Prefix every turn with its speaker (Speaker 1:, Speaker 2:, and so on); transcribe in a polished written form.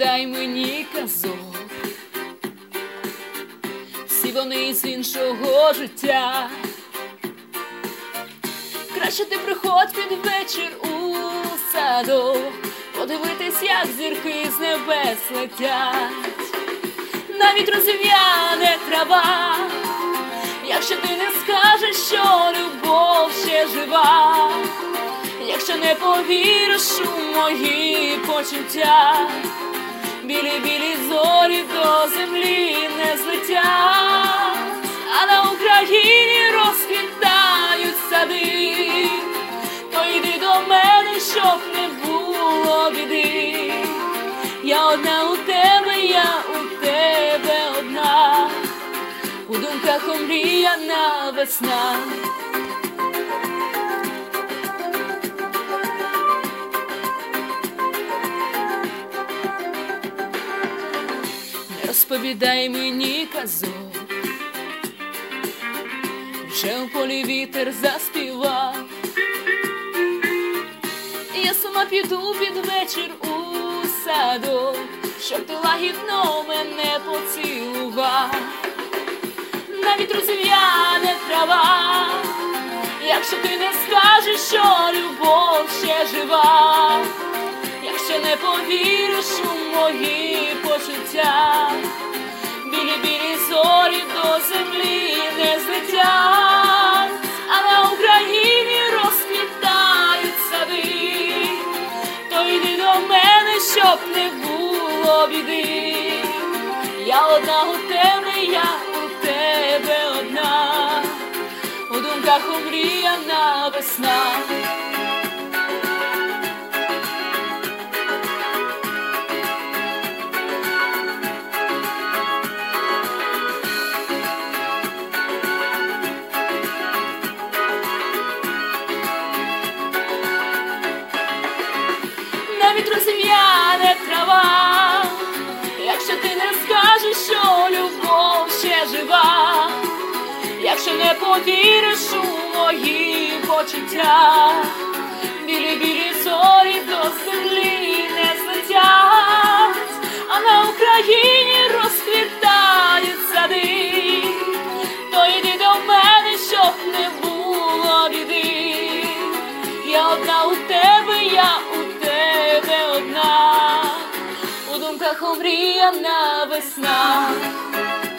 Speaker 1: розповідай мені казок, всі вони з іншого життя. Краще ти приходь під вечір у садок, подивитись, як зірки з небес летять. Навіть розв'яне трава, якщо ти не скажеш, що любов ще жива, якщо не повіриш у мої почуття, білі-білі зорі до землі не злетять, а на Україні розквітають сади. То йди до мене, щоб не було біди. Я одна у тебе, я у тебе одна, у думках омріяна весна. Не розповідай мені казок, вже у полі вітер заспівав. Я сама піду під вечір у садок, щоб ти лагідно мене поцілував. Навіть розв'яне трава, якщо ти не скажеш, що любов ще жива, якщо не повіриш у мої почуття, білі-білі зорі до землі не злетять, а на Україні розквітають сади. То йди до мене, щоб не було біди. Я одна у тебе, я у тебе одна, у думках омріяна весна. Навіть розв'яне трава, якщо ти не скажеш, що любов ще жива, якщо не повіриш у мої почуття, білі-білі зорі до землі не злетять, а на Україні розквітають сади. То йди до мене, щоб не було біди. Я одна у тебе, я у тебе одна, у думках омріяна весна.